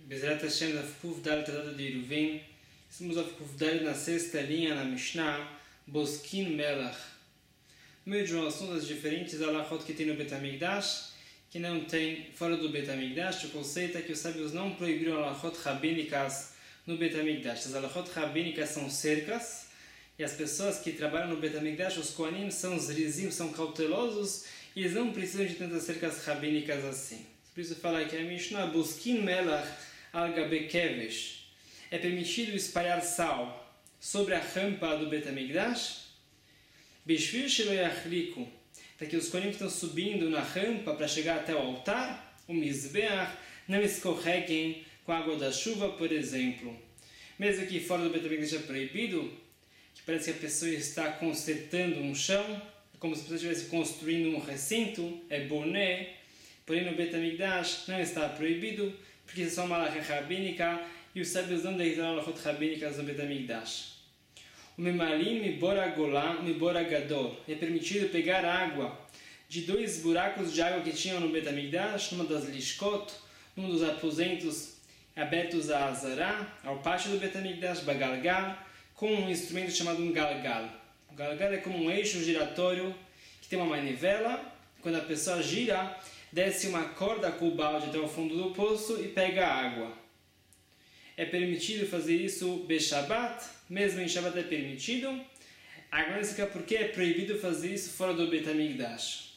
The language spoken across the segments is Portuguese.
Bezerrat Hashem da Kuf Dalet Tratado de Eruvin. Estamos a Kuf Dalet na sexta linha na Mishnah, Boskin Melach. No meio de um assunto das diferentes alachot que tem no Bet HaMikdash, que não tem fora do Bet HaMikdash, o conceito é que os sábios não proibiram alachot rabínicas no Bet HaMikdash. As alachot rabínicas são cercas, e as pessoas que trabalham no Bet HaMikdash, os koanim, são zrizim, são cautelosos, e eles não precisam de tantas cercas rabínicas assim. Por isso fala que a Mishnah, Boskin Melach al Gabe Kevesh, é permitido espalhar sal sobre a rampa do Bet HaMikdash, Bishvil Shelo Yachliku, para que os koanim que estão subindo na rampa para chegar até o altar, o Mizbeach, não escorreguem com a água da chuva, por exemplo. Mesmo que fora do Bet HaMikdash é proibido, que parece que a pessoa está consertando um chão, é como se a pessoa estivesse construindo um recinto, é boné, porém no Bet HaMikdash não está proibido, porque isso é só uma halakha rabínica, e os sábios não deitaram halachot rabínicas no Bet HaMikdash. O memalim mibora golá mibora gador. É permitido pegar água de 2 buracos de água que tinham no Bet HaMikdash, numa das lishkot, num dos aposentos abertos a Azará, ao pátio do Bet HaMikdash, bagalgal, com um instrumento chamado um galgal. O galgal é como um eixo giratório que tem uma manivela. Quando a pessoa gira, desce uma corda com o balde até o fundo do poço e pega a água. É permitido fazer isso Beshabat, mesmo em Shabbat é permitido. Agora explicar por que é proibido fazer isso fora do Bet HaMikdash.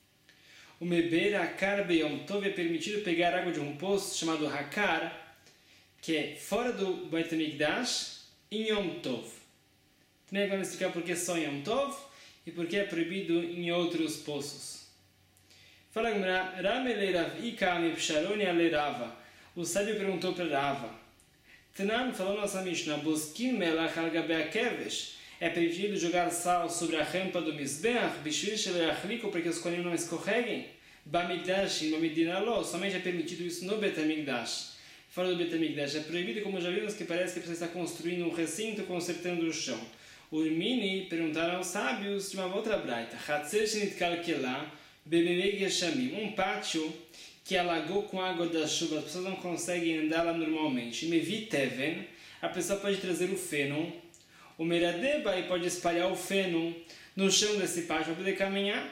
O Meber Hakar Beyom Tov é permitido pegar água de um poço chamado Hakar, que é fora do Bet HaMikdash, em Yom Tov. Também vamos explicar por que só em Yom Tov e por que é proibido em outros poços. Fala Gemara, Ramele Rav Ika Mipsharoni Ale Rava. O sábio perguntou para Rava. Tanan falou nossa Mishnah, Boskin Melach al Gabe Kevesh. É permitido jogar sal sobre a rampa do Mizbeach, Bishvil Shelo Yachliku, para que os koanim não escorreguem. Bamikdash e Bamidina Lo, somente é permitido isso no Bet HaMikdash. Fora do Bet HaMikdash é proibido, como já vimos, que parece que a pessoa está construindo um recinto, consertando o chão. Urmini perguntaram aos sábios de uma outra braita. Hatzer Shenitkal Kelah Bebebeg Yeshamim, um pátio que alagou com a água da chuva, as pessoas não conseguem andar lá normalmente. Mevi Teven, a pessoa pode trazer o feno. O Meradeba pode espalhar o feno no chão desse pátio para poder caminhar.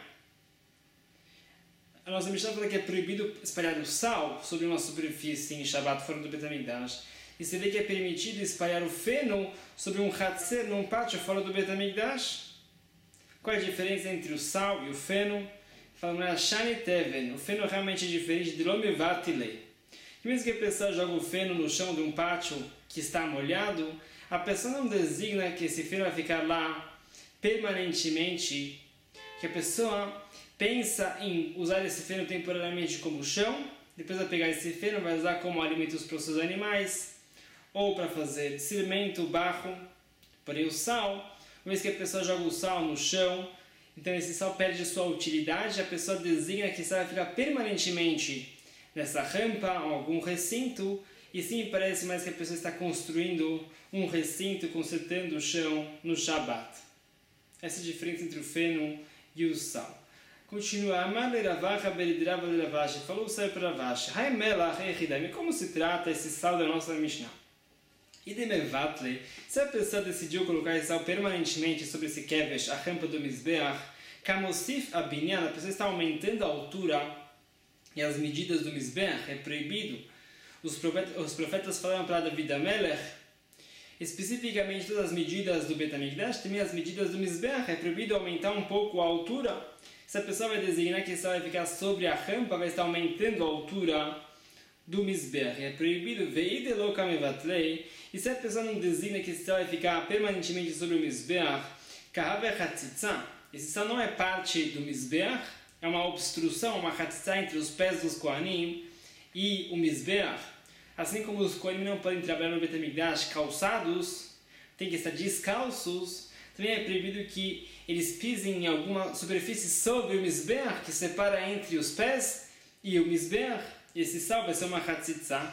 A nossa Mishnah fala que é proibido espalhar o sal sobre uma superfície em Shabbat fora do Bet HaMikdash. E se vê que é permitido espalhar o feno sobre um hatzer num pátio fora do Bet HaMikdash. Qual é a diferença entre o sal e o feno? Falando Shani Teven, o feno realmente é diferente de Lomevatilei. E mesmo que a pessoa joga o feno no chão de um pátio que está molhado, a pessoa não designa que esse feno vai ficar lá permanentemente, que a pessoa pensa em usar esse feno temporariamente como chão, depois vai pegar esse feno, vai usar como alimentos para os seus animais, ou para fazer cimento, barro, porém o sal, uma vez que a pessoa joga o sal no chão, então esse sal perde sua utilidade, a pessoa designa que esse sal vai ficar permanentemente nessa rampa ou algum recinto, e sim parece mais que a pessoa está construindo um recinto, consertando o chão no Shabbat. Essa é a diferença entre o feno e o sal. Continua, Amar le Ravacha beridrava le Ravashi, falou o sábio para Ravashi, Hai melach echidami, como se trata esse sal da nossa Mishnah? Idemevatle, se a pessoa decidiu colocar esse sal permanentemente sobre esse kevesh, a rampa do Mizbeach, Kamosif abinyan, a pessoa está aumentando a altura e as medidas do Mizbeach, é proibido. Os profetas falaram para David HaMelech, especificamente todas as medidas do Bet HaMikdash, também as medidas do Mizbeach, é proibido aumentar um pouco a altura. Se a pessoa vai designar que esse sal vai ficar sobre a rampa, vai estar aumentando a altura do Mizbeach, é proibido. Veidelo kamevatlei, e se a pessoa não designa que esse sal vai ficar permanentemente sobre o Mizbeach, kahave chatzitza, esse sal não é parte do Mizbeach, é uma obstrução, uma chatzitza entre os pés dos koanim e o Mizbeach. Assim como os koanim não podem trabalhar no Bet HaMikdash calçados, tem que estar descalços, também é proibido que eles pisem em alguma superfície sobre o Mizbeach, que separa entre os pés e o Mizbeach. Esse sal vai ser uma chatzitza.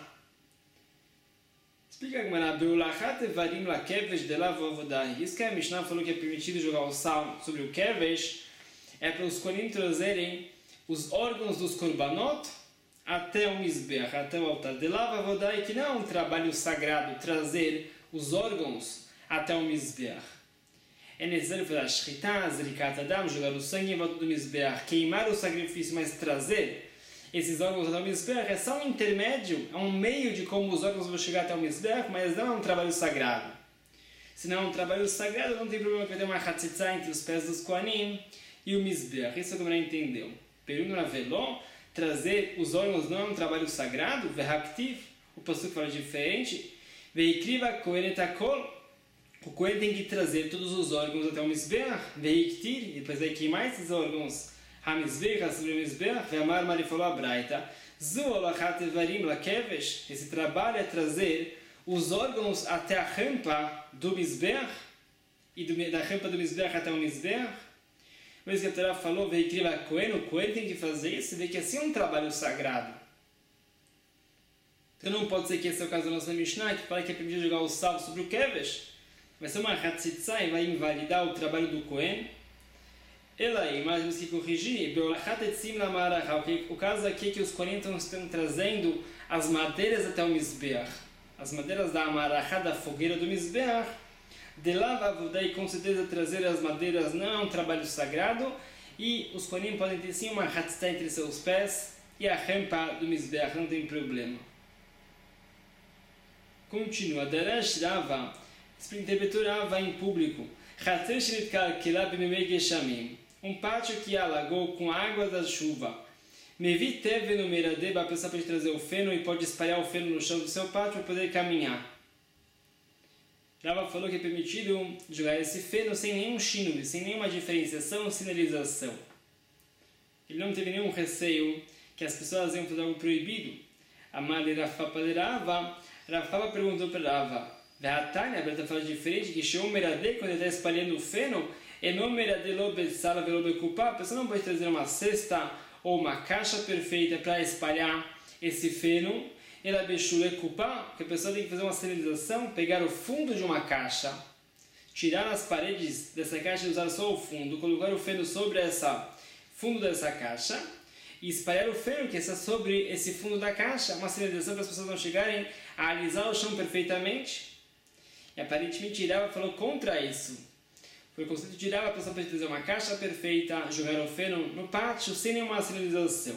Explica a Gemara, Beulachat evarim la kevesh de la vovodai. Isso que a Mishnah falou que é permitido jogar o sal sobre o kevesh, é para os koanim trazerem os órgãos dos korbanot até o Mizbeach, até o altar de lava, vodai, que não é um trabalho sagrado trazer os órgãos até o Mizbeach. É necessário fazer a Shechitá, Zrikat Adam, jogar o sangue em volta do Mizbeach, queimar o sacrifício, mas trazer esses órgãos até o Mizbeach é só um intermédio, é um meio de como os órgãos vão chegar até o Mizbeach, mas não é um trabalho sagrado. Se não é um trabalho sagrado, não tem problema que ter uma Hatzitza entre os pés dos Kohanim e o Mizbeach. Isso é como ele entendeu. Pergunta na Veló, trazer os órgãos não é um trabalho sagrado? Verhaktiv, o pastor fala diferente. Veikriva Kohen et hakol, o Kohen tem que trazer todos os órgãos até o Mizbeach. Veiktir, e depois vai queimar esses órgãos. HaMizbeach, sobre o Mizbeach, Ve'amar Mari falou a Braita. Zu olachat evarim lakevesh, esse trabalho é trazer os órgãos até a rampa do Mizbeach, e da rampa do Mizbeach até o Mizbeach. Mas que a Torá falou, veikriva Kohen, o Kohen tem que fazer isso, vê que assim é um trabalho sagrado. Então não pode ser que esse é o caso da nossa Mishnah, que fala que é permitido jogar o sal sobre o Kevesh. Vai ser uma Hatzitza e vai invalidar o trabalho do Kohen. Ela aí, mais temos que corrigir, o caso aqui é que os Kohen estão trazendo as madeiras até o Mizbeach. As madeiras da Amarachá, da fogueira do Mizbeach. De lá vai com certeza trazer as madeiras não é um trabalho sagrado, e os Kohanim podem ter sim uma hatzitá entre seus pés e a rampa do Mizbeach, não tem problema. Continua, Darash Rava, interpretou Rava em público, um pátio que alagou com a água da chuva. Mevi teve no meradeba, a pessoa pode trazer o feno e pode espalhar o feno no chão do seu pátio para poder caminhar. Rava falou que é permitido jogar esse feno sem nenhum shinui, sem nenhuma diferenciação ou sinalização. Ele não teve nenhum receio que as pessoas iam fazer algo proibido. Amar Rafapa de Rava, Rafapa perguntou para Rava, Vehatanya, a Breta fala diferente, que Sheom Merade, quando ele está espalhando o feno, Enom Merade Lobe Sala Velobe Kupá, a pessoa não pode trazer uma cesta ou uma caixa perfeita para espalhar esse feno. Ela bechule kupá, que a pessoa tem que fazer uma sinalização, pegar o fundo de uma caixa, tirar as paredes dessa caixa e usar só o fundo, colocar o feno sobre essa fundo dessa caixa e espalhar o feno que está sobre esse fundo da caixa, uma sinalização para as pessoas não chegarem a alisar o chão perfeitamente. E aparentemente Rava falou contra isso. Foi o conceito de Rava, a pessoa pode fazer uma caixa perfeita, jogar o feno no pátio sem nenhuma sinalização.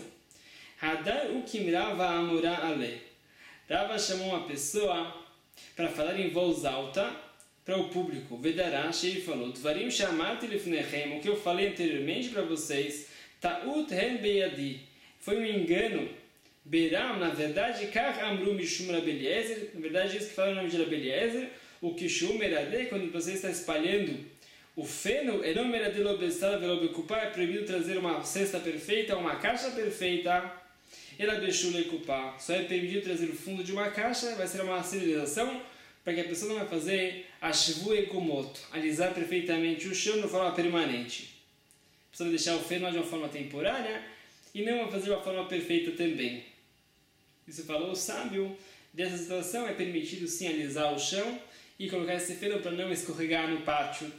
Hadar ukim Rava amura ale. Rava chamou uma pessoa para falar em voz alta para o público. Vedarash, ele falou, Dvarim shamarti lifnechem, o que eu falei anteriormente para vocês, ta'ut hen beyadi, foi um engano. Beram, na verdade, kach amru mishum Rabeliezer, na verdade, isso que fala o nome de Rabeliezer, o kishum merade, quando você está espalhando o feno, enom merade lobestada velobekupá, é proibido trazer uma cesta perfeita, uma caixa perfeita. Ela deixou le culpar. Só é permitido trazer o fundo de uma caixa, vai ser uma sinalização para que a pessoa não vai fazer a shivu e komoto, alisar perfeitamente o chão de forma permanente. A pessoa vai deixar o feno de uma forma temporária e não vai fazer de uma forma perfeita também. Isso falou o sábio. Dessa situação é permitido sim alisar o chão e colocar esse feno para não escorregar no pátio.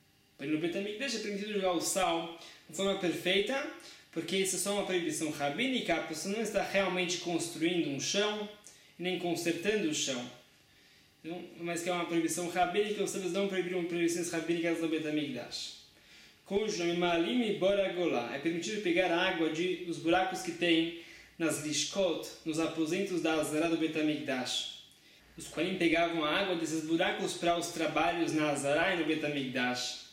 No Beit HaMikdash é permitido jogar o sal de forma perfeita, porque isso é só uma proibição rabínica, a pessoa não está realmente construindo um chão, nem consertando o chão. Então, mas que é uma proibição rabínica, os sábios não proibiram proibições rabínicas no Beit HaMikdash. Conjunto Malim e Boragolá. É permitido pegar a água dos buracos que tem nas lishkot, nos aposentos da Azará do Beit HaMikdash. Os Kohanim pegavam a água desses buracos para os trabalhos na Azará e no Beit HaMikdash.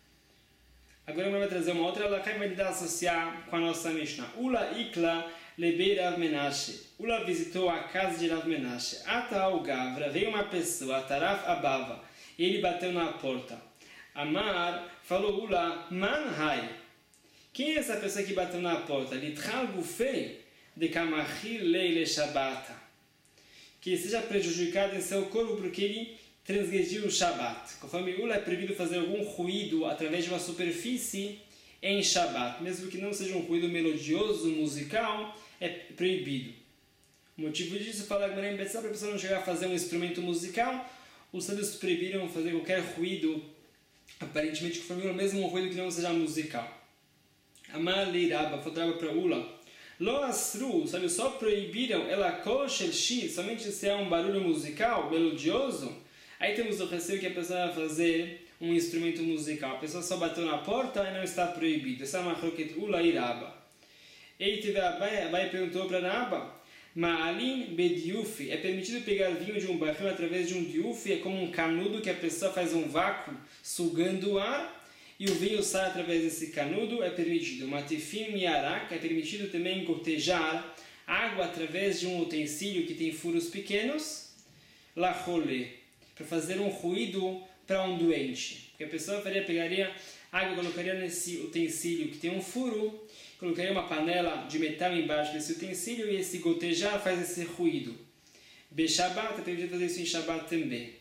Agora eu vou trazer uma outra alahá que vai tentar associar com a nossa Mishnah. Ula ikla lebei Rav Menashe. Ula visitou a casa de Rav Menashe. Ata al Gavra, veio uma pessoa, Taraf Abava, e ele bateu na porta. Amar falou Ula man hai. Quem é essa pessoa que bateu na porta? Litchal gufei de kamachil leile shabata. Que seja prejudicado em seu corpo porque ele transgredir o Shabat. Conforme Ula é proibido fazer algum ruído através de uma superfície em Shabat. Mesmo que não seja um ruído melodioso, musical, é proibido. O motivo disso, fala a Gemara em Betzá, para a pessoa não chegar a fazer um instrumento musical, os sábios proibiram fazer qualquer ruído, aparentemente conforme Ula, mesmo um ruído que não seja musical. Amar Leiraba, faltava para Ula. Lo asru, sabe, só proibiram ela kol shel shir, somente se é um barulho musical, melodioso. Aí temos o receio que a pessoa vai fazer um instrumento musical. A pessoa só bateu na porta e não está proibido. Essa é uma roquet ula e raba. Aí teve Abai perguntou para Raba, Ma'alin bediufi, é permitido pegar vinho de um barril através de um diufi, é como um canudo que a pessoa faz um vácuo sugando o ar e o vinho sai através desse canudo, é permitido. Matifim miarak, é permitido também gotejar água através de um utensílio que tem furos pequenos, lacholé, para fazer um ruído para um doente. Porque a pessoa pegaria água e colocaria nesse utensílio que tem um furo, colocaria uma panela de metal embaixo desse utensílio e esse gotejar faz esse ruído. Beshabat, é permitido fazer isso em Shabbat também.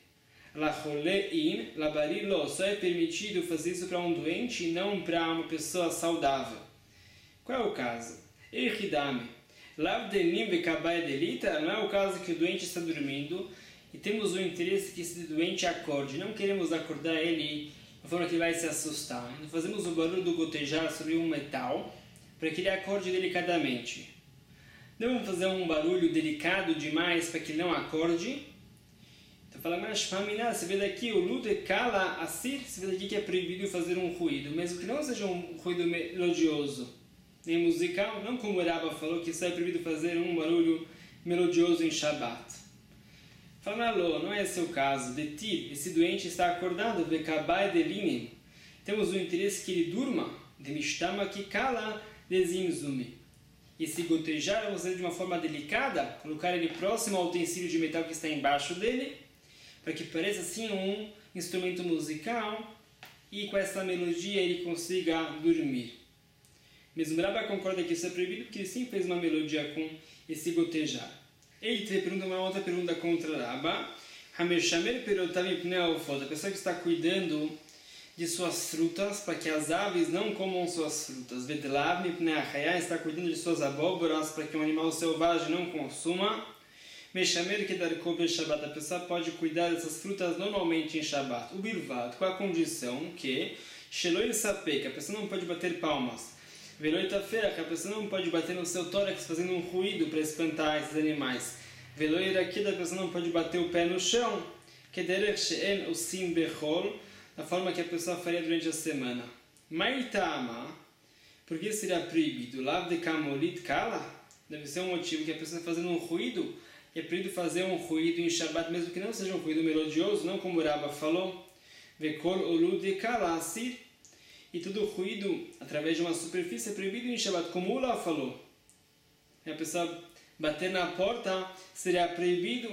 Lacholein, labarilo, só é permitido fazer isso para um doente e não para uma pessoa saudável. Qual é o caso? Eichidame, lavdenim bekabai delita, não é o caso que o doente está dormindo e temos o interesse que esse doente acorde. Não queremos acordar ele de forma que ele vai se assustar. Então fazemos o barulho do gotejar sobre um metal para que ele acorde delicadamente. Não vamos fazer um barulho delicado demais para que ele não acorde. Então fala, mas você vê daqui o lude kala asir, você vê daqui que é proibido fazer um ruído, mesmo que não seja um ruído melodioso, nem musical, não como o Raba falou que só é proibido fazer um barulho melodioso em Shabbat. Fala, não é esse o caso, detir, esse doente está acordado, vekabai delinim, temos o interesse que ele durma, de mishtama que kala desimzumi. E se gotejar, vamos fazer de uma forma delicada, colocar ele próximo ao utensílio de metal que está embaixo dele, para que pareça assim um instrumento musical e com essa melodia ele consiga dormir. Mesmo Raba concorda que isso é proibido porque ele sim fez uma melodia com esse gotejar. Ele te pergunta uma outra pergunta contra Raba. Hameshamer perotav ipnei alfot, a pessoa que está cuidando de suas frutas para que as aves não comam suas frutas. Vedlav ipnei achayá, está cuidando de suas abóboras para que um animal selvagem não consuma. Meshamer kedarko beShabbat, a pessoa pode cuidar dessas frutas normalmente em Shabbat. O bilvad, com a condição que Sheloi sapek, a pessoa não pode bater palmas. Veloi taferach, que a pessoa não pode bater no seu tórax fazendo um ruído para espantar esses animais. Veloi rakid, a pessoa não pode bater o pé no chão. Kederech she'en usim bechol, da forma que a pessoa faria durante a semana. Maitama, por que seria proibido? Lav de kamolit kala, deve ser um motivo que a pessoa está fazendo um ruído. É proibido fazer um ruído em Shabbat, mesmo que não seja um ruído melodioso, não como o Raba falou. Vekol olud kala asir. E todo ruído através de uma superfície é proibido em Shabbat, como o Ula falou. E a pessoa bater na porta seria proibido.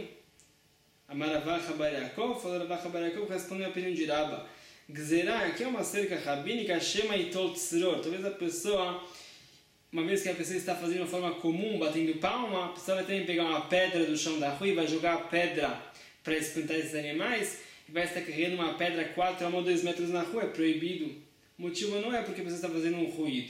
Amaravah Chabar falou Ravah Bar Yaakov, respondeu a opinião de Raba. Gzerah, aqui é uma cerca rabínica, Shema Itol Tzror. Talvez a pessoa, uma vez que a pessoa está fazendo de uma forma comum, batendo palma, a pessoa vai também pegar uma pedra do chão da rua e vai jogar a pedra para espantar esses animais, e vai estar carregando uma pedra 4 a 2 metros na rua, é proibido. O motivo não é porque você está fazendo um ruído.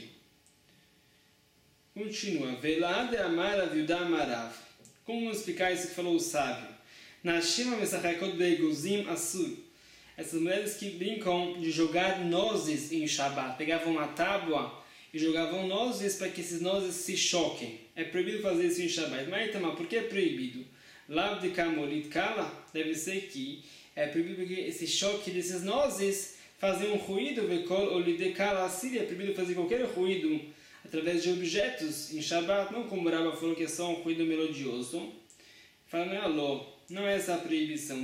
Continua. Velade amar aviuda amarav. Como explicar isso que falou o sábio? Nashima mesachakot beiguzim asur. Essas mulheres que brincam de jogar nozes em Shabbat. Pegavam uma tábua e jogavam nozes para que esses nozes se choquem. É proibido fazer isso em Shabbat. Mas então, por que é proibido? Lav de kamolit kala, deve ser que é proibido porque esse choque desses nozes fazem um ruído, vekol olide kala asir, é proibido fazer qualquer ruído através de objetos em Shabbat, não como o Raba falou que é só um ruído melodioso. Fala, não é essa a proibição.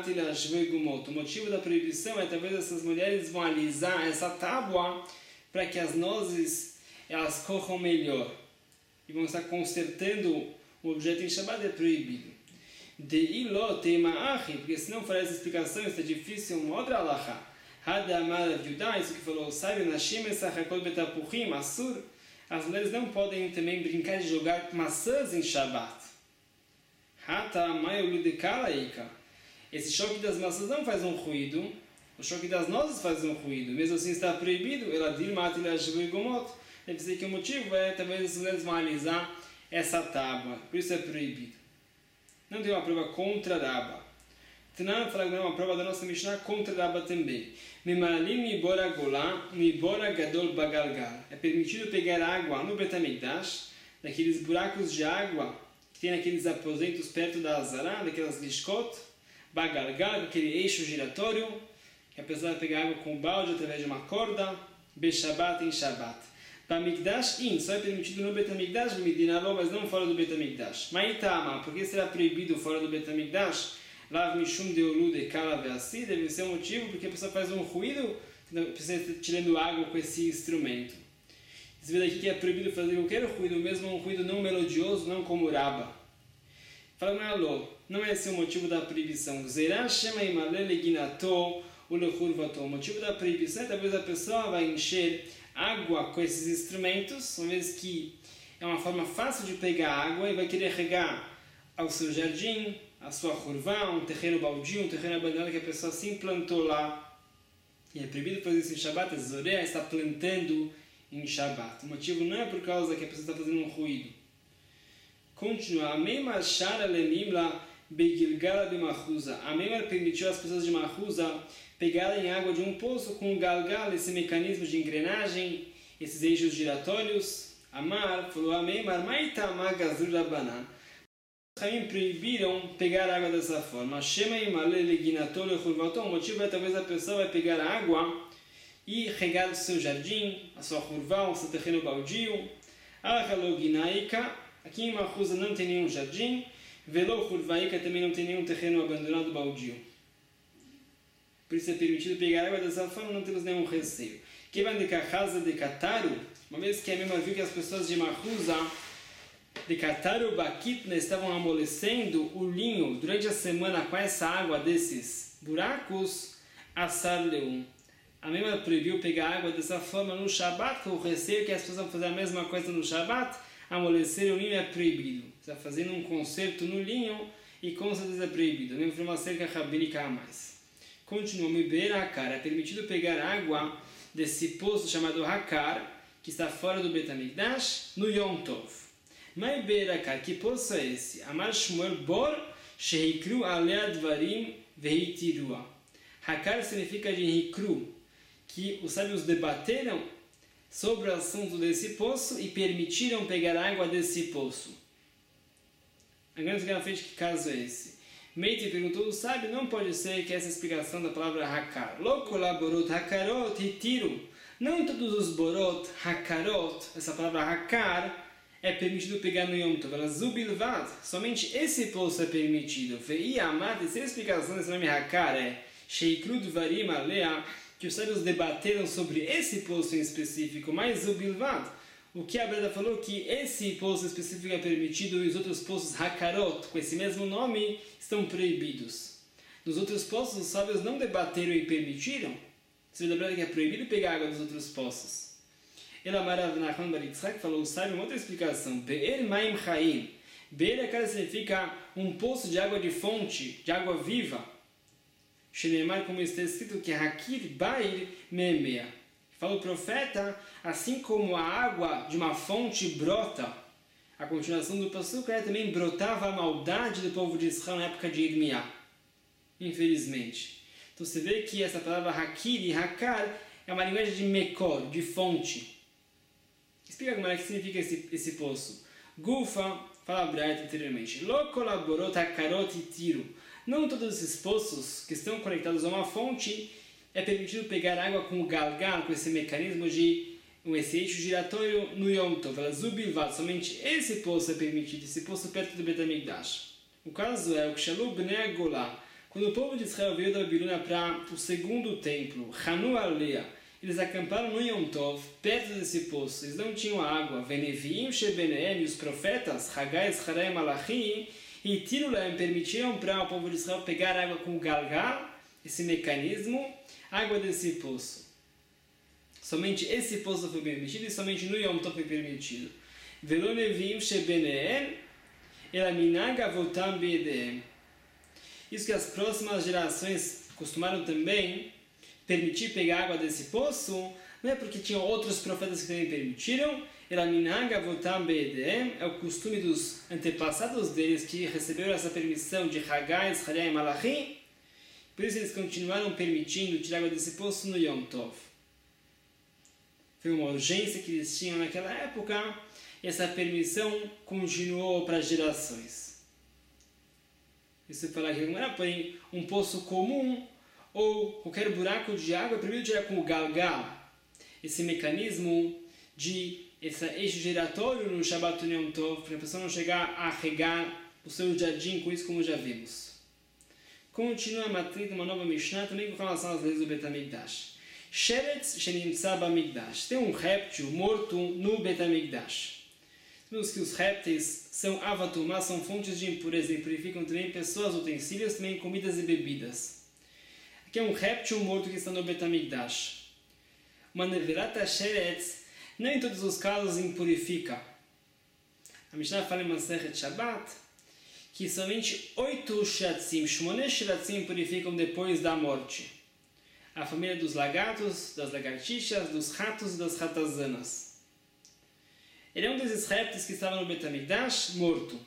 O motivo da proibição é talvez essas mulheres vão alisar essa tábua para que as nozes elas corram melhor. E vão estar consertando o objeto em Shabbat, é proibido. Porque se não for essa explicação, isso é difícil, uma outra alahá. Isso que falou o sábio, as mulheres não podem também brincar de jogar maçãs em Shabbat. Esse choque das maçãs não faz um ruído, o choque das nozes faz um ruído, mesmo assim está proibido. Deve dizer que o motivo é talvez as mulheres vão alisar essa tábua, por isso é proibido. Não tem uma prova contra Raba. Tanan fala que não é uma prova da nossa Mishnah contra Raba também. É permitido pegar água no Bet HaMikdash daqueles buracos de água que tem naqueles aposentos perto da Azará, daquelas lishkot, bagalgal, aquele eixo giratório, que a pessoa vai pegar água com balde através de uma corda, Beshabat em Shabat. Bamikdash só é permitido no Betamikdash, mas não fora do Betamikdash. Maitama, por que será proibido fora do Betamikdash? Lav Mishum Deolu de Kala Veassi, deve ser um motivo porque a pessoa faz um ruído, precisa estar tirando água com esse instrumento. Você vê daqui que é proibido fazer qualquer ruído, mesmo um ruído não melodioso, não como raba. Fala, não é esse o motivo da proibição. O motivo da proibição é talvez a pessoa vai encher água com esses instrumentos, uma vez que é uma forma fácil de pegar água e vai querer regar ao seu jardim, a sua curvá, um terreno baldio, um terreno abandonado que a pessoa se implantou lá. E é proibido fazer isso em Shabbat, a Zorea está plantando em Shabbat. O motivo não é por causa que a pessoa está fazendo um ruído. Continua. A Meimar Shara Lemimla Begilgala de Mahuza. A Meimar permitiu às pessoas de Mahuza pegarem água de um poço com o galgal, esse mecanismo de engrenagem, esses eixos giratórios. Amar falou a Meimar Maitama Gazur Rabanan. Os Raim proibiram pegar água dessa forma. Shema Imale Leginato Lechurvato. O motivo é talvez a pessoa vai pegar água e regar o seu jardim, a sua curvá, o seu terreno baldio. Ahaloginaika, aqui em Mahuza não tem nenhum jardim. Velo curvaika também não tem nenhum terreno abandonado baldio. Por isso é permitido pegar água dessa forma, não temos nenhum receio. Kevan de Kachaza de Kataru, uma vez que a mesma viu que as pessoas de Mahuza de Kataru Bakitna estavam amolecendo o linho durante a semana com essa água desses buracos, Asar Leum. A mesma proibiu pegar água dessa forma no Shabat, com o receio que as pessoas vão fazer a mesma coisa no Shabat, amolecer o linho é proibido. Você está fazendo um concerto no linho e com certeza é proibido. Mesmo foi uma cerca rabínica a mais. Continua, Mibeira Hakar, é permitido pegar água desse poço chamado Hakar, que está fora do Betamikdash, no Yom Tov. Mibeira Hakar, que poço é esse? Amar Shmuel Bor, Shehikru Alea Dvarim Veitirua. Hakar significa de Hikru, que os sábios debateram sobre o assunto desse poço e permitiram pegar água desse poço. Agora você na frente, que caso é esse? Meiti perguntou o sábio, não pode ser que essa explicação da palavra Hakar. Lokola borot Hakarot hitiru. Não todos os borot Hakarot, essa palavra Hakar, é permitido pegar no Yom Tov. Zubilvad, somente esse poço é permitido. Vei amar, essa explicação desse nome Hakar é Sheikru Dvarim Alea, que os sábios debateram sobre esse poço em específico, mas o Bilvad, o que a Breda falou que esse poço específico é permitido e os outros poços Hakarot, com esse mesmo nome, estão proibidos. Nos outros poços, os sábios não debateram e permitiram. Você vê da Breda que é proibido pegar água dos outros poços. Elamarav Nachman Bar Yitzhak falou, o sábio, uma outra explicação, Be'er Maim Chaim. Be'er significa um poço de água de fonte, de água viva. Shenemar, como está escrito, que Hakir Bair Memea. Fala o profeta, assim como a água de uma fonte brota, a continuação do passuco também brotava a maldade do povo de Israel na época de Irmiá. Infelizmente. Então você vê que essa palavra Hakir e Hakar é uma linguagem de Mekor, de fonte. Explica como é que significa esse poço. Gufa, fala a Braita anteriormente. Lo kolaborot hakarot tiro. Não todos esses poços que estão conectados a uma fonte é permitido pegar água com o galgal, com esse mecanismo de esse eixo giratório no Yom Tov. Zubilvat, somente esse poço é permitido, esse poço perto do Betamikdash. O caso é o Kshalu Bnei Golá. Quando o povo de Israel veio da Babilônia para o segundo templo, Hanu Alea, eles acamparam no Yom Tov, perto desse poço. Eles não tinham água. Veneviim Shebeneem, os profetas, Hagai, Zechariah e Malachi, e Tirulaim permitiram para o povo de Israel pegar água com o galgal, esse mecanismo, água desse poço. Somente esse poço foi permitido e somente no Yom Tov foi permitido. Velo Neviim Shebeneem, Elaminag Avotam Be'edeem. Isso que as próximas gerações costumaram também permitir pegar água desse poço, não é porque tinham outros profetas que também permitiram. Elaminag Avotam Be'edeem é o costume dos antepassados deles que receberam essa permissão de Hagai, Zechariah e Malachi. Por isso eles continuaram permitindo tirar água desse poço no Yom Tov. Foi uma urgência que eles tinham naquela época essa permissão continuou para gerações. Isso fala que não era, porém, um poço comum ou qualquer buraco de água é proibido tirar com o galgal. Esse mecanismo de esse eixo giratório no Shabbat Yom Tov, para a pessoa não chegar a regar o seu jardim com isso, como já vimos. Continua a matriz uma nova Mishnah, também com relação às leis do Bet HaMikdash. Sheretz Shenimtza BaMikdash. Tem um réptil morto no Bet HaMikdash. Sabemos que os répteis são avatumá, são fontes de impureza e purificam também pessoas, utensílios, também comidas e bebidas. Aqui é um réptil morto que está no Bet HaMikdash. Uma neverata sheretz, não em todos os casos impurifica. A Mishnah fala em Masechet Shabbat que somente 8 shiratzim, 8 shiratzim purificam depois da morte. A família dos lagartos, das lagartixas, dos ratos e das ratazanas. Ele é um desses répteis que estava no Bet HaMikdash morto.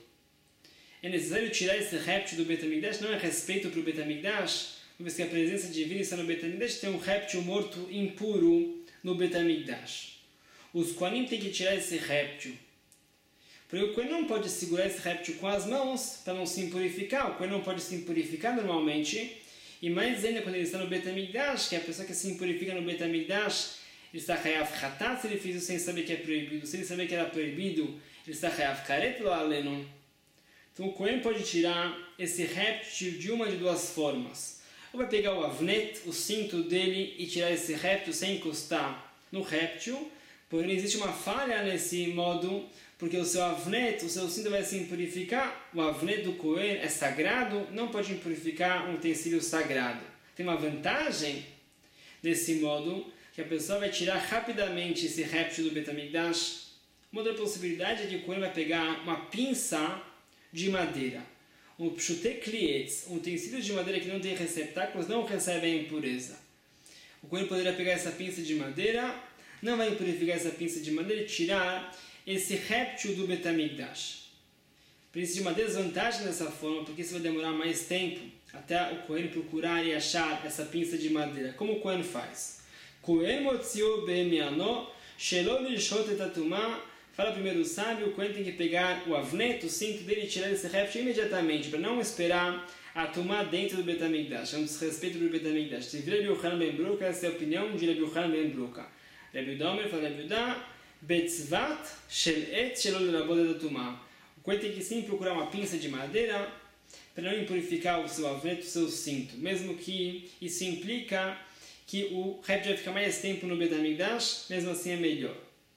É necessário tirar esse réptil do Bet HaMikdash, não é respeito para o Bet HaMikdash, uma vez que a presença divina está no Bet HaMikdash, tem um réptil morto impuro no Bet HaMikdash. Os Kohanim têm que tirar esse réptil. Porque o Kohen não pode segurar esse réptil com as mãos para não se impurificar. O Kohen não pode se impurificar normalmente. E mais ainda quando ele está no Bet HaMikdash, que é a pessoa que se impurifica no Bet HaMikdash, ele está chayav chatat se ele fez isso sem saber que é proibido. Se ele saber que era proibido, ele está chayav karet lo aleno. Então o Kohen pode tirar esse réptil de uma de duas formas. Ou vai pegar o avnet, o cinto dele, e tirar esse réptil sem encostar no réptil. Porém, existe uma falha nesse modo, porque o seu avnet, o seu cinto vai se impurificar. O avnet do Kohen é sagrado, não pode impurificar um utensílio sagrado. Tem uma vantagem desse modo, que a pessoa vai tirar rapidamente esse réptil do Bet HaMikdash. Uma outra possibilidade é que o Kohen vai pegar uma pinça de madeira. Um pshutei klietz, um utensílio de madeira que não tem receptáculos, não recebe a impureza. O Kohen poderia pegar essa pinça de madeira, não vai impurificar essa pinça de madeira e tirar esse réptil do Bet HaMikdash. Por isso, de uma desvantagem dessa forma, porque isso vai demorar mais tempo até o Kohen procurar e achar essa pinça de madeira. Como o Kohen faz? Kohen motzio be'emiano, shelo lishot et atumah. Fala primeiro o sábio, o Kohen tem que pegar o avnet, o cinto dele e tirar esse réptil imediatamente, para não esperar a tumá dentro do Bet HaMikdash. É um desrespeito do Bet HaMikdash. Se vira Rabbi Yochanan ben Bruka, essa é a opinião de Rabbi Yochanan ben Bruka. Rabbi Domer fala, Rabbi Yudá, betzvat shel et shelo lerabot et atumah. O Kohen tem que sim procurar uma pinça de madeira para não impurificar o seu avnet, o seu cinto. Mesmo que isso implica que o réptil vai ficar mais tempo no Bet HaMikdash, mesmo assim é melhor.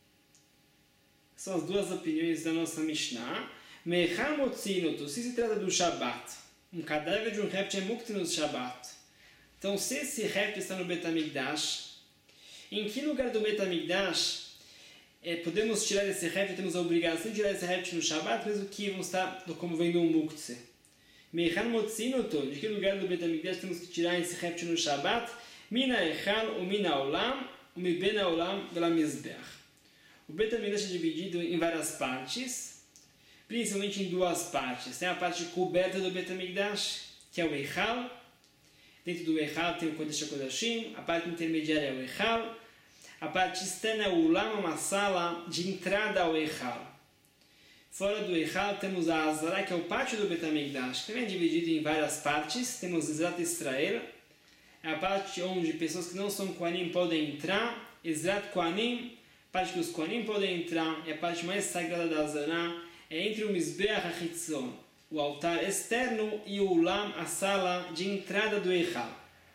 São as duas opiniões da nossa Mishnah. Mechar motzinoto, se trata do Shabat. Um cadáver de um réptil é mukti no Shabat. Então, se esse réptil está no Bet HaMikdash, em que lugar do Bet HaMikdash podemos tirar esse réptil, temos a obrigação de tirar esse réptil no Shabat, mesmo que vamos estar como vendo um mukti. Mechar motzinoto, de que lugar do Bet HaMikdash temos que tirar esse réptil no Shabat? Mina echal, o mina olam, o mi ben olam, vela mizbeach. O Bet HaMikdash é dividido em várias partes, principalmente em duas partes. Tem a parte coberta do Bet HaMikdash, que é o Eichal. Dentro do Eichal tem o Kodesh HaKodashim. A parte intermediária é o Eichal. A parte externa é o Ulam, uma sala de entrada ao Eichal. Fora do Eichal temos a Azara, que é o pátio do Bet HaMikdash, que também é dividido em várias partes. Temos Ezrat Israel, é a parte onde pessoas que não são Kohanim podem entrar. Ezrat Kohanim, a parte que os Kohanim podem entrar, é a parte mais sagrada da Azara, é entre o Mizbeach HaChitzon, o altar externo, e o Ulam, a sala de entrada do Eichal.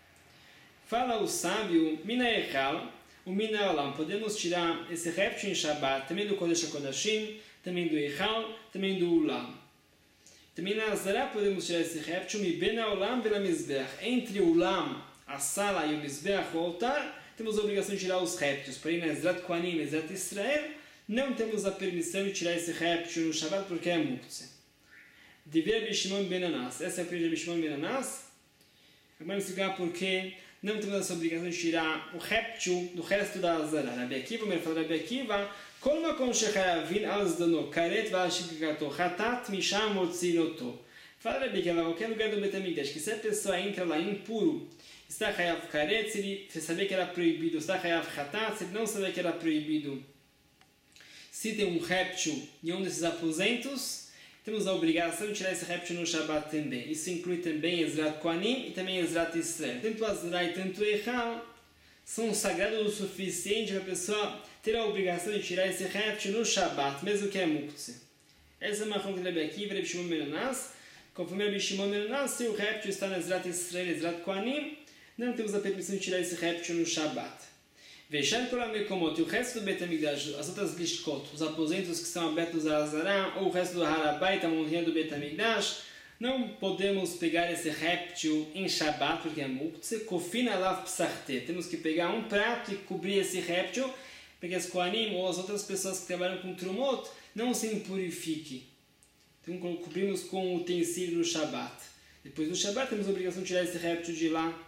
Fala o sábio, Mina Eichal, o Mina Ulam, podemos tirar esse réptil em Shabbat, também do Kodesh HaKodashim, também do Eichal, também do Ulam. Também na Azara podemos tirar esse réptil, Mi ben Ulam vela Mizbeach, entre o Ulam, a sala, e o Mizbeach, o altar, temos a obrigação de tirar os répteis. Porém, na Ezrat Kohanim e Ezrat Israel, não temos a permissão de tirar esse réptil no Shabbat porque é muktzeh. Devia Rabbi Shimon ben Anas. Essa é a opinião de Rabbi Shimon ben Anas. Vamos explicar porque não temos essa obrigação de tirar o réptil do resto da Azara. Rabbi Akiva, me fala Rabbi Akiva, Kol makom shechayavin al zdano, karet v'ashikikato, chatat misham motzinoto. Fala Rabbi Akiva, qualquer lugar do Bet HaMikdash, que se a pessoa entra lá impuro, está chayav karet, se ele sabia que era proibido, está chayav chatat, se ele não sabia que era proibido, Se tem um réptil em um desses aposentos, temos a obrigação de tirar esse réptil no Shabbat também. Isso inclui também Ezrat Kohanim e também Ezrat Israel. Tanto Azra e tanto Eichal são sagrados o suficiente para a pessoa ter a obrigação de tirar esse réptil no Shabbat, mesmo que é muktzeh. Essa é uma fonte de Rebbe Akiva, Rebbe Shimon ben Yonas. Conforme Rebbe Shimon ben Yonas, se o réptil está no Ezrat Israel e Ezrat Kohanim, não temos a permissão de tirar esse réptil no Shabbat. Vexar Kol HaMekomot, e o resto do Beit HaMikdash, as outras lishkot, os aposentos que são abertos a Azará, ou o resto do Harabait, a montanha do Beit HaMikdash, não podemos pegar esse réptil em Shabbat, porque é muktzeh, kofin alav psarte. Temos que pegar um prato e cobrir esse réptil, para que as Kohanim ou as outras pessoas que trabalham com Trumot não se impurifiquem. Então cobrimos com o utensílio no Shabbat. Depois do Shabbat temos a obrigação de tirar esse réptil de lá.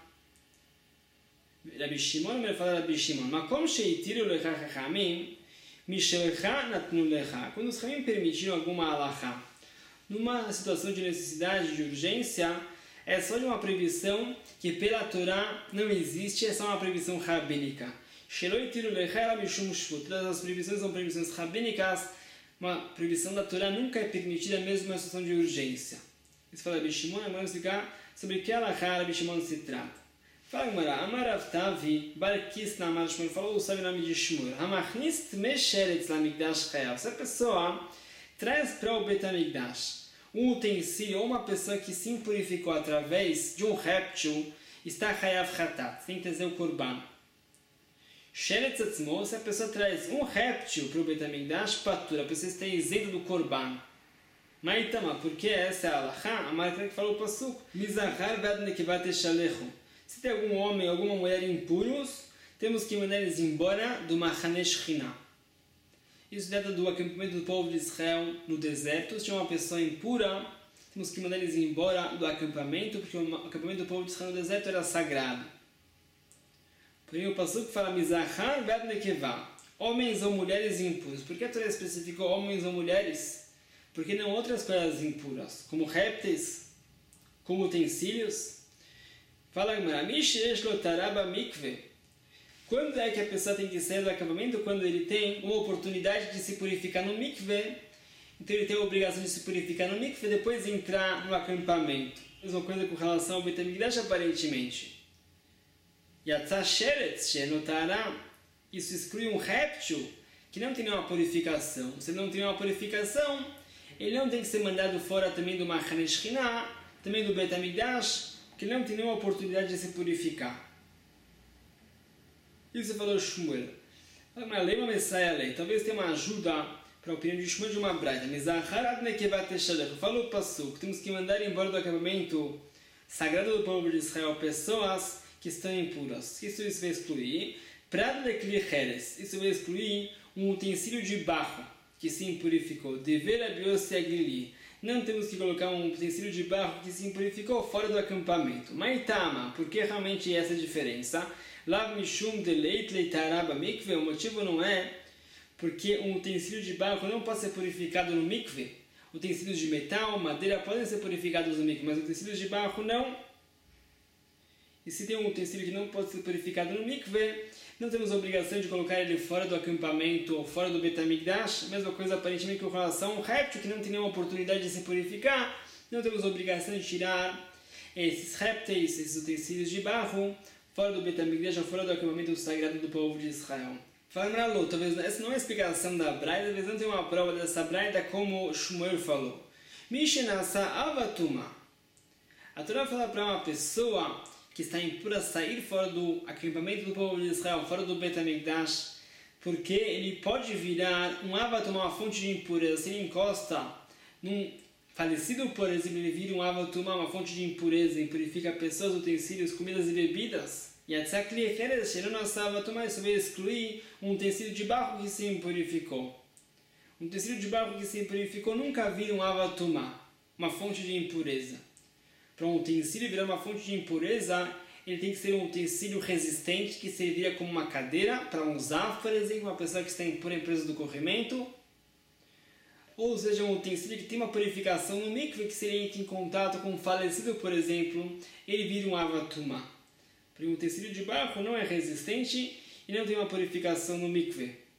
Rabbi Shimon, ele fala Rabbi Shimon, Makom sheitiru lecha chachamim, mishelecha natnu lecha. Quando os Chamim permitiram alguma alachá, numa situação de necessidade, de urgência, é só de uma proibição que pela Torá não existe, é só uma proibição rabínica. Sheloitiru lecha ela mishum shvut. Todas as proibições são proibições rabínicas, uma proibição da Torá nunca é permitida mesmo numa situação de urgência. Isso fala Rabbi Shimon, agora vamos explicar sobre que alachá Rabbi Shimon se trata. Fala Gemara, Amar Rav Tavi, Barkis na Amar Shmuel, falou, sabe o nome de Shmuel, Hamachnist Mesheretz Lamikdash Chayav. Se a pessoa traz para o Beit HaMikdash um utensílio ou uma pessoa que se impurificou através de um réptil, está Chayav Chatat, tem que trazer o Korban. Sheretz Atzmo, se a pessoa traz um réptil para o Beit HaMikdash, Patur, a pessoa está isenta do Korban. Maitama, porque essa é a Alachá, a marca que falou o Pasuk, Mizachar Vad Nekevat Eshalechu. Se tem algum homem ou alguma mulher impuros, temos que mandar eles embora do Machane Shechina. Isso data do acampamento do povo de Israel no deserto. Se tinha uma pessoa impura, temos que mandar eles embora do acampamento, porque o acampamento do povo de Israel no deserto era sagrado. Porém, o Pasuk fala Mizachar Vad Nekevah, homens ou mulheres impuros. Por que a Torá especificou homens ou mulheres? Porque não outras coisas impuras, como répteis, como utensílios? Fala Gemara, Mishesh lo taraba mikve. Quando é que a pessoa tem que sair do acampamento? Quando ele tem uma oportunidade de se purificar no mikve. Então ele tem a obrigação de se purificar no mikve e depois entrar no acampamento. Mesma coisa com relação ao Beit HaMikdash aparentemente. Yatzah sheretz shenotara. Isso exclui um réptil que não tem nenhuma purificação. Se não tem nenhuma purificação, ele não tem que ser mandado fora também do Machane Shechina, também do Beit HaMikdash, que não tem nenhuma oportunidade de se purificar. Isso falou Shmuel. Uma lei, uma messaia lei. Talvez tenha uma ajuda para a opinião de Shmuel de uma braita. Falou o Pasuk. Temos que mandar embora do acampamento sagrado do povo de Israel pessoas que estão impuras. Isso vai excluir. Isso vai excluir um utensílio de barro que se impurificou. Não temos que colocar um utensílio de barro que se impurificou fora do acampamento. Maitama, por que realmente essa diferença? Lav mishum deleit leitaraba mikve. O motivo não é porque um utensílio de barro não pode ser purificado no mikve. Utensílios de metal, madeira podem ser purificados no mikve, mas utensílios de barro não. E se tem um utensílio que não pode ser purificado no mikve, não temos a obrigação de colocar ele fora do acampamento ou fora do Beit HaMikdash. Mesma coisa aparentemente com relação a um réptil que não tem nenhuma oportunidade de se purificar. Não temos a obrigação de tirar esses répteis, esses utensílios de barro, fora do Beit HaMikdash ou fora do acampamento sagrado do povo de Israel. Fala, talvez essa não é a explicação da braita, talvez não tenha uma prova dessa braita como Shmuel falou. Mishenasa avatuma. A Torá fala para uma pessoa que está impura sair fora do acampamento do povo de Israel, fora do Beit HaMikdash, porque ele pode virar um avatum, uma fonte de impureza. Se ele encosta num falecido, por exemplo, ele vira um avatum, uma fonte de impureza, e purifica pessoas, utensílios, comidas e bebidas. E a tzakli echeres, cheirando a avatum, isso vai excluir um utensílio de barro que se impurificou. Um utensílio de barro que se impurificou nunca vira um avatum, uma fonte de impureza. Para um utensílio virar uma fonte de impureza, ele tem que ser um utensílio resistente que serviria como uma cadeira para usar, por exemplo, uma pessoa que está impura em presa do corrimento. Ou seja, um utensílio que tem uma purificação no mikve, que se ele entra em contato com um falecido, por exemplo, ele vira um avatuma. Porque um utensílio de barro não é resistente e não tem uma purificação no mikve.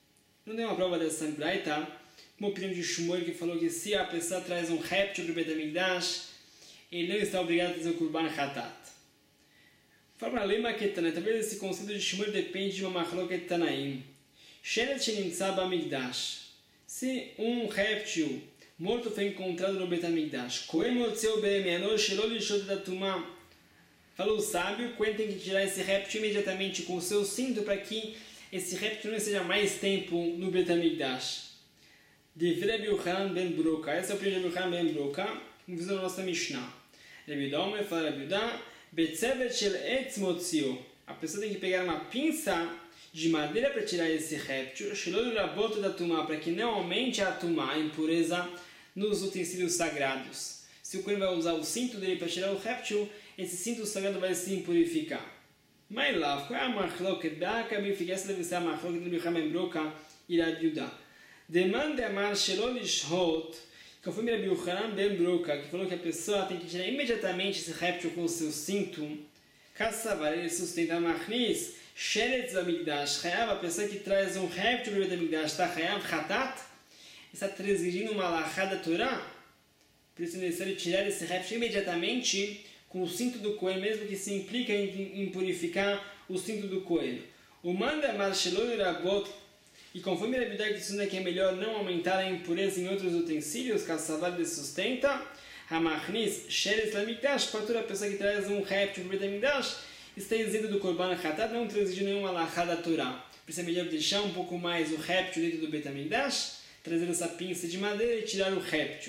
Não tem uma prova dessa braita, uma opinião de Shmuel que falou que se a pessoa traz um réptil para o Beit HaMikdash, ele não está obrigado a trazer o Kurban Hatat. Fala para Lema Ketana, talvez esse conceito de Shmuel depende de uma Machloket Tanaim. Shelet Shenimtza BaMikdash. Se um réptil morto foi encontrado no Beit HaMikdash, Kohen Motzeu Be'emiano Shelo Lishot Datumah. Falou o sábio, o Kohen tem que tirar esse réptil imediatamente com o seu cinto para que esse réptil não esteja mais tempo no Beit HaMikdash. De Rabbi Yochanan ben Broka. Essa é a opinião de Rabbi Yochanan ben Broka, visando a nossa Mishnah. Rabbi Domer fala Rabbi Yudá, Betzevet shel etz motzio. A pessoa tem que pegar uma pinça de madeira para tirar esse réptil, Shelo Lirabot Datumah, para que não aumente a tumá, a impureza, nos utensílios sagrados. Se o Kohen vai usar o cinto dele para tirar o réptil, esse cinto sagrado vai se impurificar. Mas lá, qual é a Machloket? Essa deve ser a Machloket de Rabbi Yochanan ben Broka e Rabbi Yudá. Demanda amar Shelo Lishot, conforme Rabbi Yochanan ben Broka, que falou que a pessoa tem que tirar imediatamente esse réptil com o seu cinto, Kassavar, ele sustenta Machnis, Sheretz Amigdash, Chayav, a pessoa que traz um réptil para o Beit HaMikdash, está Chayav Hatat, está transgredindo uma alahá da Torá, por isso é necessário tirar esse réptil imediatamente com o cinto do Kohen, mesmo que se implica em purificar o cinto do Kohen. O manda amar Shelo Lirabot, e conforme a Bíblia ensina que é melhor não aumentar a impureza em outros utensílios, que a Savar sustenta, Hamachnis, Sheretz Lamikdash, para toda pessoa que traz um réptil para o Beit HaMikdash, está isento do Korban Hatat, não transige nenhuma alahá da Torá. Por isso é melhor deixar um pouco mais o réptil dentro do Beit HaMikdash, trazer essa pinça de madeira e tirar o réptil.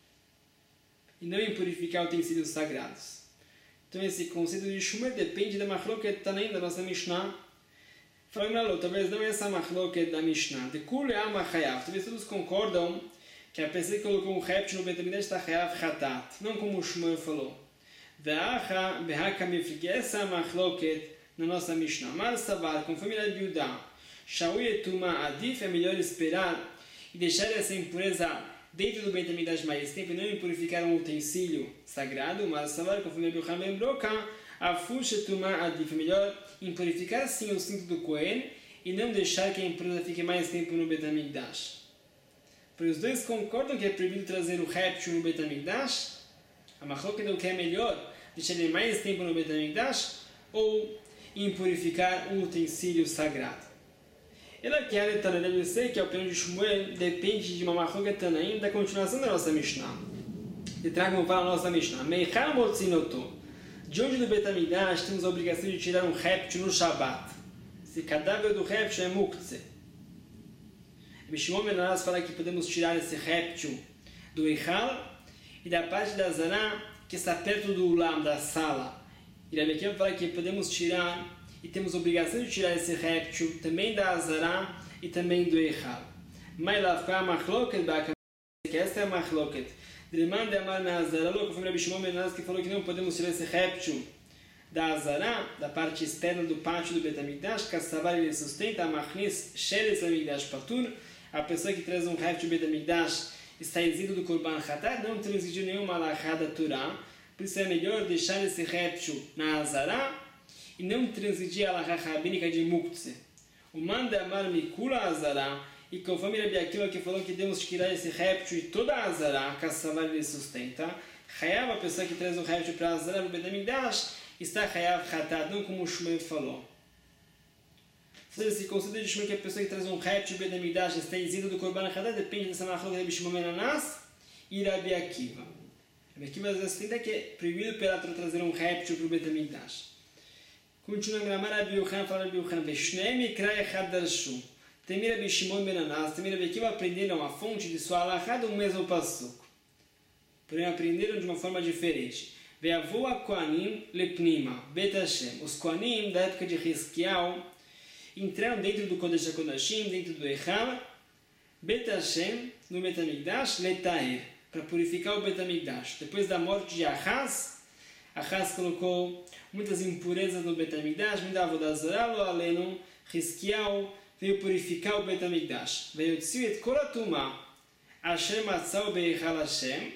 E não impurificar utensílios sagrados. Então esse conceito de Shmuel depende da Machloket Tanaim da nossa Mishnah. Falamos, talvez não essa Machloket da Mishnah. De Kule Alma Chayav. Talvez todos concordam que a pessoa que colocou um réptil no Beit HaMikdash está Chayav Hatat. Não como o Shmuel falou. Ve'acha be'hakamifik. Essa é a Machloket na nossa Mishnah. Mar Savar, conforme a Yudá. Shaui etuma adif, é melhor esperar e deixar essa impureza dentro do Beit HaMikdash mais tempo e não impurificar um utensílio sagrado. Mar Savar, conforme a Yochanan ben Broka. Afush etuma adif, é melhor impurificar sim o cinto do Kohen e não deixar que a impureza fique mais tempo no Beit HaMikdash. Pois os dois concordam que é proibido trazer o réptil no Beit HaMikdash. A Machloket é o que é melhor, deixar ele mais tempo no Beit HaMikdash ou impurificar um utensílio sagrado. Ela que é Tana deve ser que a opinião de Shmuel depende de uma Machloket Tanaim da continuação da nossa Mishnah. E traga como fala a nossa Mishnah. Meichal motzinoto. De onde no Beit HaMikdash temos a obrigação de tirar um réptil no Shabat? Esse cadáver do réptil é muktzeh. Shimon ben Anas fala que podemos tirar esse réptil do Eichal e da parte da Zará que está perto do Ulam, da sala. E Rabbi Akiva fala que podemos tirar e temos a obrigação de tirar esse réptil também da Zará e também do Eichal. Mas lá ficou a Machloket, que esta é a Machloket. Demanda amar na Azará, conforme Rabbi Shimon ben Anas que falou que não podemos tirar esse réptil da Azará, da parte externa do pátio do Beit HaMikdash, que a Savar ele sustenta, a Machnis, Sheretz Lamikdash Patur, a pessoa que traz um réptil do Beit HaMikdash está isento do Korban Hatat, não transigiu nenhuma alahá da Torá, por isso é melhor deixar esse réptil na Azará e não transigir a alahá rabínica de muktzeh. O manda amar mikula Azará, e conforme Rabbi Akiva que falou que devemos tirar esse réptil de toda a Azará, que a Savar ele sustenta, Chayav, a pessoa que traz um réptil para a Azará no Beit HaMikdash, está Chayav Hatat, não como o Shmuel falou. Esse conceito de Shmuel que a pessoa que traz um réptil no Beit HaMikdash está isento do Korban Hatat depende dessa Machloket de Rabbi Shimon ben Anas e Rabbi Akiva. Rabbi Akiva às vezes sustenta que é proibido pela Torá trazer um réptil para o Beit HaMikdash. Continua a gramar Rabbi Yochanan, fala Rabbi Yochanan, Veshneim Mikra Echad Darshu. Tem Rabbi Shimon ben Anas, tem Rabbi Akiva aprenderam a fonte de sua alahá do mesmo passuco. Porém aprenderam de uma forma diferente. Ve'avu ha-Kohanim lepnima, Bet Hashem. Os Kohanim da época de Hizkiyahu entraram dentro do Kodesh HaKodashim, dentro do Eichal, Bet Hashem, no Beit HaMikdash, letaher, para purificar o Beit HaMikdash. Depois da morte de Ahaz, Ahaz colocou muitas impurezas no Beit HaMikdash, me dava da Zorah, lo aleno, Hizkiyahu veio purificar o Beit HaMikdash. Veio tziu et kol ha-tumah, asher matzau be'Eichal Hashem,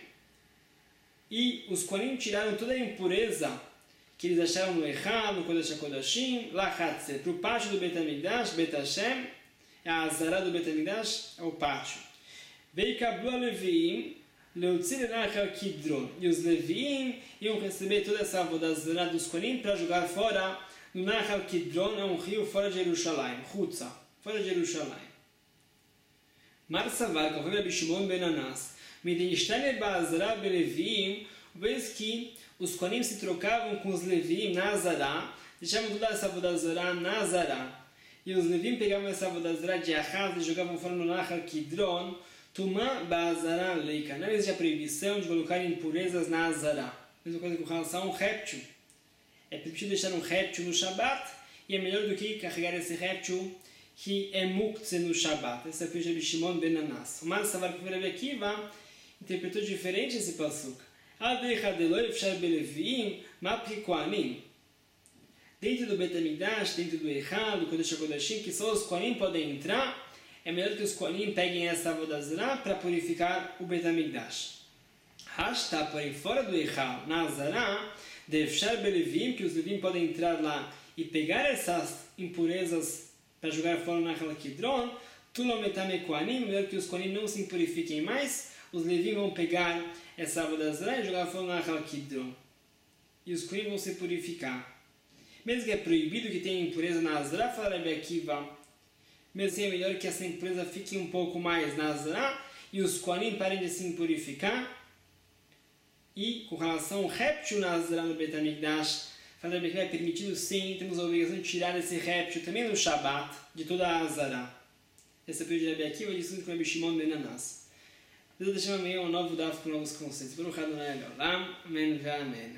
e os Kohanim tiraram toda a impureza que eles acharam no Eichal, no Kodesh HaKodashim, Lachatzer, para o pátio do Beit HaMikdash, Bet Hashem, é a Azara do Bet HaMikdash, é o pátio. Veikablu Leviim, Leutzir Nachal Kidron. E os Leviim iam receber toda essa Avodazara dos Kohanim para jogar fora no Nachal Kidron, é um rio fora de Jerusalém, Hutza, fora de Jerusalém. Marsavar, conforme Rabi Shimon ben Anas, Midinishtaner Ba'azara Beleviim, vez que os Kohanim se trocavam com os Leviim na Azara, deixavam toda essa Avodazara na Azara, e os Leviim pegavam essa Avodazara de Ahaz e jogavam fora no Nachal Kidron, Tumá Ba'azara Leika. Não existe a proibição de colocar impurezas na Azara. Mesma coisa com relação a um réptil. É permitido deixar um réptil no Shabat, e é melhor do que carregar esse réptil que é muktzeh no Shabat. Esse é o que Rabi Shimon ben Anas. O Mar Savar que Rabi Akiva interpretou diferente esse pasuk. Dentro do Bet HaMikdash, dentro do Eichal, do Kodesh HaKodashim, que só os Kohanim podem entrar, é melhor que os Kohanim peguem essa Avodazara para purificar o Bet HaMikdash. Hashta, porém, fora do Eichal, na Azara, Defshar Belevim, que os Levim podem entrar lá e pegar essas impurezas para jogar fora na Nachal Kidron, Tulometame Kohanim, melhor que os Kohanim não se impurifiquem mais, os Levim vão pegar essa Avodazara e jogar fora na Nachal Kidron. E os Kohanim vão se purificar. Mesmo que é proibido que tenha impureza na Azara, fala Rabi Akiva, mesmo assim é melhor que essa impureza fique um pouco mais na Azara e os Kohanim parem de se impurificar. E com relação ao réptil na Azara no Bet HaMikdash, fala Rabi Akiva, é permitido sim, temos a obrigação de tirar esse réptil também no Shabat, de toda a Azara. Esse é o pedido de Rabi Akiva, discutido com Rabi Shimon ben Anas. Deus deixa amanhã um novo daf com novos conceitos. Baruch Adonai Leolam. Amém ve amém.